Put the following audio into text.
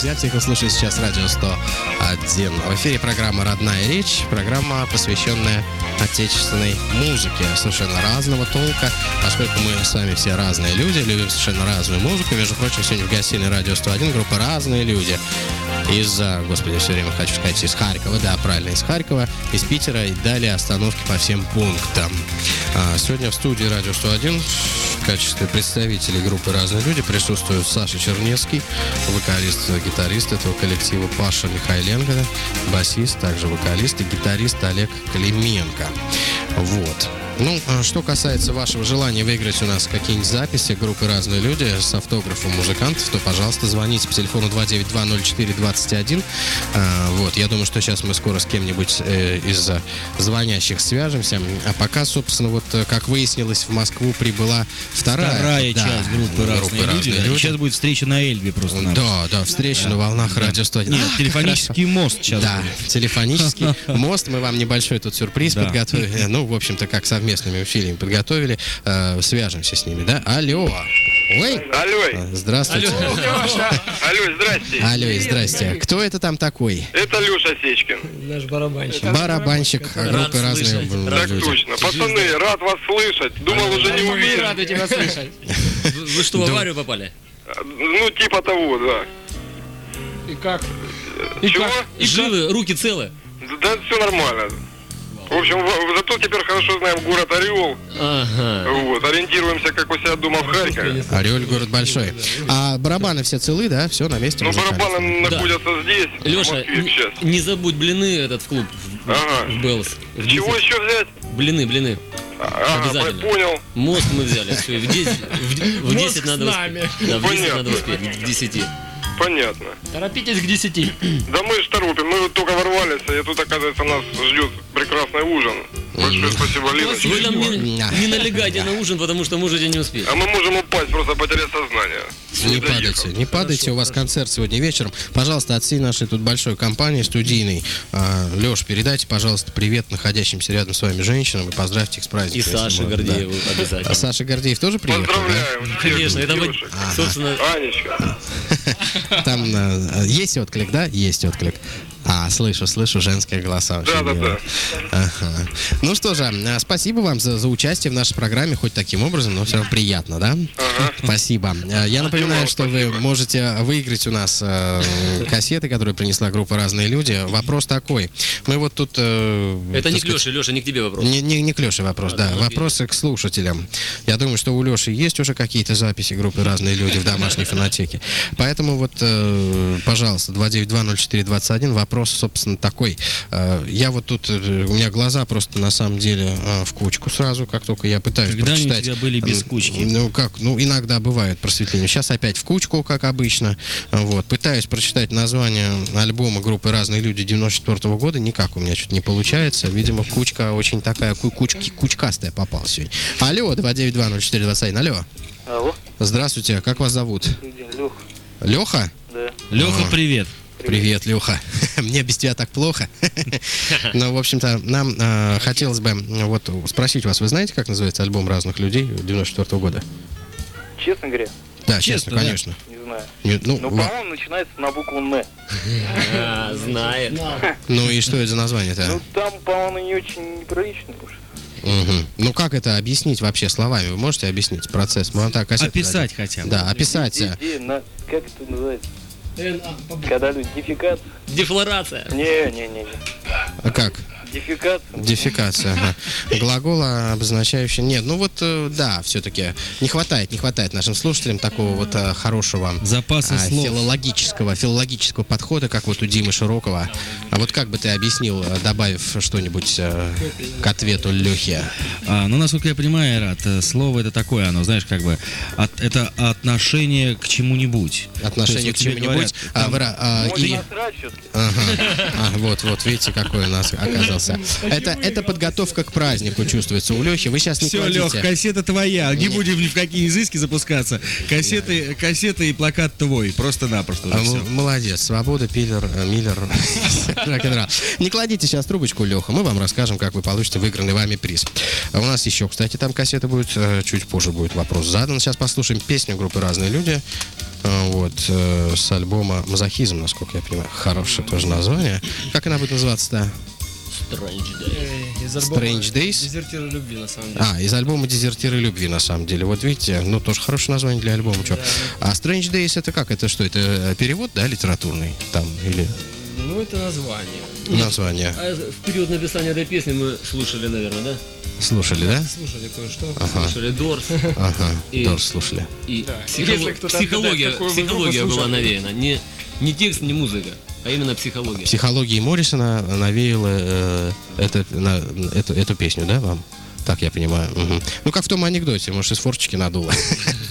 друзья, всех вы слушаете сейчас радио 101. В эфире программа «Родная речь», программа, посвященная отечественной музыке совершенно разного толка, поскольку мы с вами все разные люди, любим совершенно разную музыку. Между прочим, сегодня в гостиной радио 101 группа «Разные люди». Господи, все время хочу сказать, из Харькова, да, правильно, из Харькова, из Питера и далее остановки по всем пунктам. Сегодня в студии радио 101 в качестве представителей группы «Разные люди» присутствуют Саша Чернецкий, вокалист, гитарист этого коллектива, Паша Михайленко, басист, также вокалист и гитарист Олег Клименко. Вот. Что касается вашего желания выиграть у нас какие-нибудь записи группы «Разные люди» с автографом музыкантов, то, пожалуйста, звоните по телефону 292-04-21. Я думаю, что сейчас мы скоро с кем-нибудь из звонящих свяжемся. А пока, собственно, как выяснилось, в Москву прибыла вторая часть группы «Разные люди». Сейчас будет встреча на Эльбе просто. Да, встреча на волнах радио 101. Нет, телефонический мост сейчас. Да, телефонический мост. Мы вам небольшой тут сюрприз подготовили. В общем-то, как совместными усилиями подготовили. Свяжемся с ними, да? Алло. Ой. Алло. Здравствуйте. Алло, здрасте. Алло, здрасте. Кто это там такой? Это Леша Сечкин. Наш барабанщик. Барабанщик группы «Разные люди». Так точно. Пацаны, рад вас слышать. Думал, уже не увидел. Рады тебя слышать. Вы что, в аварию попали? Типа того, да. И как? Чего? Живы, руки целы? Да, все нормально. В общем, зато теперь хорошо знаем город Орел. Ага. Ориентируемся, как у себя дома в Харькове. Орел город большой. А барабаны все целы, да? Все на месте? Барабаны находятся здесь, в Леша, Москве сейчас. не забудь блины в клуб в Беллс. Чего еще взять? Блины. Обязательно. Понял. Мост мы взяли. Все, в 10 надо успеть. Да, в 10 надо успеть, к 10. Понятно. Торопитесь к 10. Да мы ж торопим, мы вот только ворвались, и тут, оказывается, нас ждет прекрасный ужин. Большое спасибо, Линочка. Вы нам не налегайте на ужин, потому что можете не успеть. А мы можем упасть, просто потерять сознание. Не падайте, у вас концерт сегодня вечером. Пожалуйста, от всей нашей тут большой компании студийной, Леш, передайте, пожалуйста, привет находящимся рядом с вами женщинам и поздравьте их с праздником. И Саше Гордееву обязательно. А Саша Гордеев тоже приехал? Поздравляем. Да? Конечно, это собственно... Анечка. Там есть отклик, да? Есть отклик. Слышу женские голоса. Очень мило. Ага. Ну что же, спасибо вам за участие в нашей программе, хоть таким образом, но все равно приятно, да? Ага. Спасибо. Я напоминаю, что вы можете выиграть у нас кассеты, которые принесла группа «Разные люди». Вопрос такой. Мы вот тут... Это не к Леше, Леша, не к тебе вопрос. Не к Леше вопрос, да. Вопросы к слушателям. Я думаю, что у Леши есть уже какие-то записи группы «Разные люди» в домашней фонотеке. Поэтому пожалуйста, 292-04-21, вопрос, собственно, такой. Я вот тут, у меня глаза просто на самом деле в кучку сразу, как только я пытаюсь прочитать. Когда они у тебя были без кучки? Иногда бывает просветление. Сейчас опять в кучку, как обычно. Пытаюсь прочитать название альбома группы «Разные люди» 94 года. Никак у меня что-то не получается. Видимо, кучка очень такая, кучкастая попала сегодня. Алло, 292-04-21. Алло. Здравствуйте, как вас зовут? Леха. Леха? Да. Леха, привет. Привет, Леха. Мне без тебя так плохо. Но, в общем-то, нам хотелось бы спросить вас, вы знаете, как называется альбом «Разных людей» 94 года? Честно говоря? Да, честно, конечно. Не знаю. По-моему, начинается на букву «Н». Знает. И что это за название-то? Там, по-моему, не очень неприлично уж. Угу. Как это объяснить вообще словами? Вы можете объяснить процесс? Описать хотя бы. Да, описать. Как это называется? Когда люди дефекация. Дефлорация. Не. А как? Дефекация. Дефекация, ага. Глагол, обозначающий... Нет, да, все-таки не хватает нашим слушателям такого хорошего запаса слов. Филологического подхода, как у Димы Широкова. А как бы ты объяснил, добавив что-нибудь к ответу Лехи? Насколько я понимаю, Айрат, слово это такое, оно, знаешь, как бы это отношение к чему-нибудь. Отношение к чему-нибудь. Вот, видите, какой у нас оказался. Это подготовка к празднику чувствуется у Лехи. Вы сейчас не кладите. Все, Лех, кассета твоя. Не будем ни в какие изыски запускаться. Кассеты и плакат твой. Просто-напросто. Молодец. Свобода, Миллер. Не кладите сейчас трубочку, Леха. Мы вам расскажем, как вы получите выигранный вами приз. У нас еще, кстати, там кассета будет. Чуть позже будет вопрос задан. Сейчас послушаем песню группы «Разные люди». Вот, с альбома «Мазохизм», насколько я понимаю. Хорошее тоже название. Как она будет называться-то? Strange Day. Из альбома Strange Days? «Дезертиры любви», на самом деле. Из альбома «Дезертиры любви», на самом деле. Вот видите, ну, тоже хорошее название для альбома. Чё. А Strange Days это как? Это что? Это перевод, да, литературный? Там, или Ну, это название. название? А в период написания этой песни мы слушали, наверное, да? Слушали, да? Слушали кое-что. Слушали Дорс. Ага, И- Дорс слушали. И Да. Если кто-то психология, отгадает, какую вы группу психология была слушали. навеяна. Не текст, не музыка, а именно психология. Психология Моррисона навеяла эту песню, да, вам? Так я понимаю. Мгм. Ну, как в том анекдоте, может, из форчики надуло.